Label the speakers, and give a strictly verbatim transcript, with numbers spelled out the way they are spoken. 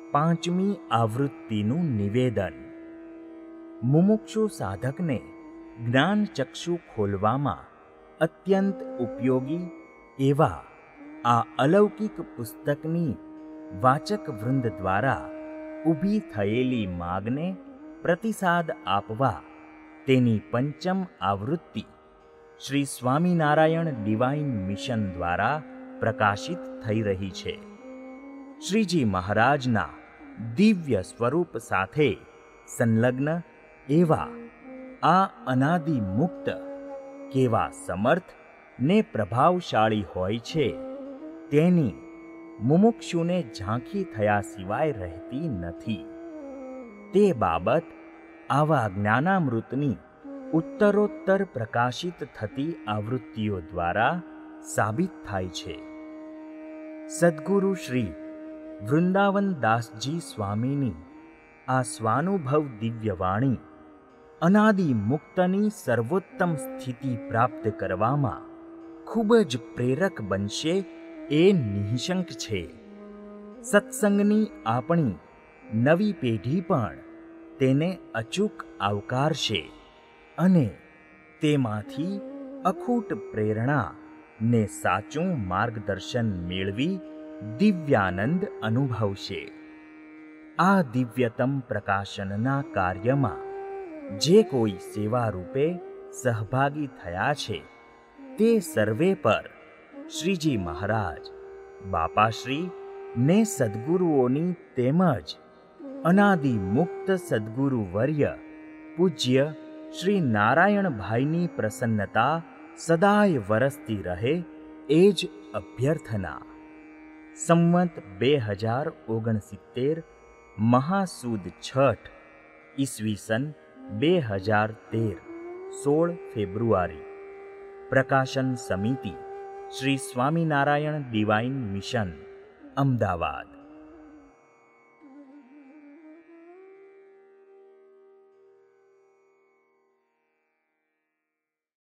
Speaker 1: પાંચમી આવૃત્તિનું નિવેદન. મુમુક્ષુ સાધકને જ્ઞાનચક્ષુ ખોલવામાં અત્યંત ઉપયોગી એવા આ અલૌકિક પુસ્તકની વાચક વૃંદ દ્વારા ઊભી થયેલી માગને પ્રતિસાદ આપવા તેની પંચમ આવૃત્તિ શ્રી સ્વામિનારાયણ ડિવાઇન મિશન દ્વારા પ્રકાશિત થઈ રહી છે. શ્રીજી મહારાજના દિવ્ય સ્વરૂપ સાથે સંલગ્ન એવા આ અનાદિ મુક્ત કેવા સમર્થ ને પ્રભાવશાળી હોય છે તેની મુમુક્ષુને ઝાંખી થયા સિવાય રહેતી નથી. તે બાબત આવા જ્ઞાનામૃતની ઉત્તરોત્તર પ્રકાશિત થતી આવૃત્તિઓ દ્વારા સાબિત થાય છે. સદ્ગુરુ શ્રી વૃંદાવન દાસજી સ્વામીની આ સ્વાનુભવ દિવ્યવાણી અનાદિ મુક્તની સર્વોત્તમ સ્થિતિ પ્રાપ્ત કરવામાં ખૂબ જ પ્રેરક બનશે એ નિઃશંક છે. સત્સંગની આપણી નવી પેઢી પણ તેને અચૂક આવકારશે અને તેમાંથી અખૂટ પ્રેરણા ને સાચું માર્ગદર્શન મેળવી દિવ્યાનંદ અનુભવશે. આ દિવ્યતમ પ્રકાશનના કાર્યમાં જે કોઈ સેવા રૂપે સહભાગી થયા છે તે સર્વે પર શ્રીજી મહારાજ, બાપાશ્રી ને સદ્ગુરુઓની તેમજ અનાદિ મુક્ત સદ્ગુરુ વર્ય પૂજ્ય શ્રી નારાયણભાઈની પ્રસન્નતા સદાય વરસતી રહે એ જ અભ્યર્થના. સંવત બે હજાર ઓગણસિત્તેર મહાસુદ છઠ ઈસવીસન બે હજાર તેર સોળ ફેબ્રુઆરી. પ્રકાશન સમિતિ શ્રી સ્વામિનારાયણ ડિવાઇન મિશન, અમદાવાદ.